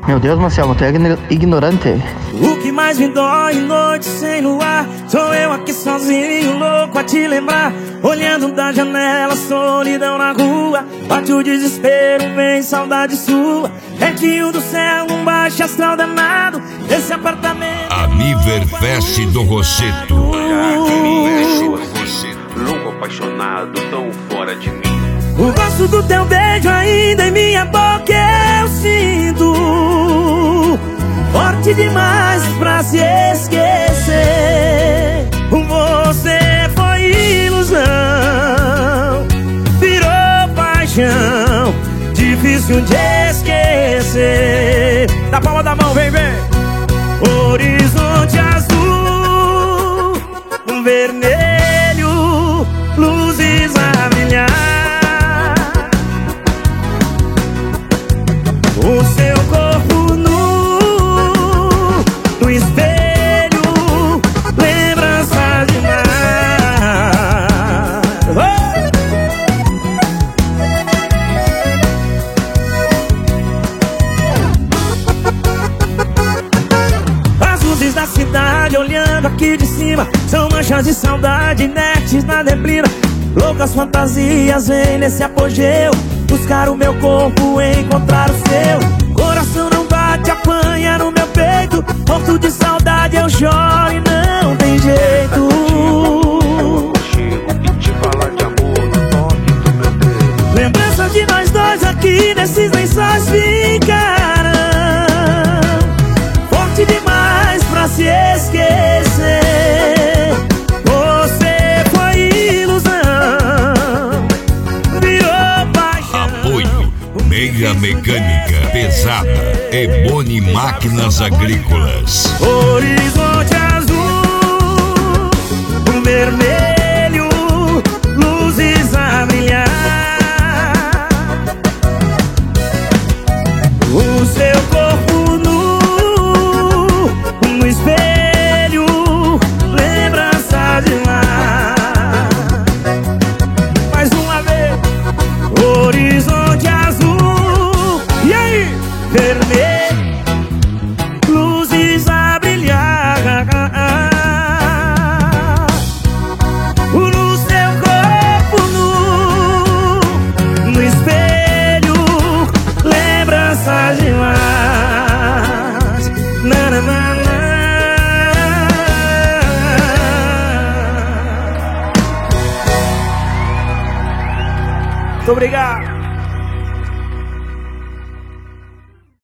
Meu Deus, Marcelo, tu é ignorante. O que mais me dói noite sem luar, sou eu aqui sozinho, louco a te lembrar. Olhando da janela, solidão na rua, bate o desespero, vem saudade sua. Retinho do céu, um baixo astral danado, esse apartamento. Aniverfest do Rosseto. Louco, apaixonado, tão fora de mim. O gosto do teu beijo ainda em minha boca eu sinto, forte demais pra se esquecer. Você foi ilusão, virou paixão, difícil de esquecer. Da palma da mão, vem, vem. Horizonte azul, vermelho, luzes a brilhar. O seu corpo nu, no espelho, lembrança de mar. As luzes da cidade olhando aqui de cima são manchas de saudade inertes na neblina. Loucas fantasias vêm nesse apogeu, buscar o meu corpo, encontrar o seu. Coração não bate, apanha no meu peito, morto de saudade eu choro e não tem jeito. Chego e te falar de amor no toque do meu dedo. Lembrança de nós dois aqui nesses lençóis ficarão, forte demais pra se esquecer. Você foi ilusão, virou paixão. Apoio Meia Mecânica Pesada e Boni Máquinas Agrícolas. Horizonte azul, vermelho, luzes a brilhar. O seu corpo nu, no espelho, lembrança de lá. Mais uma vez. Horizonte azul, e aí? Vermelho, luzes a brilhar. No seu corpo nu, no espelho, lembranças de mais. Na, na, na, na. Muito obrigado.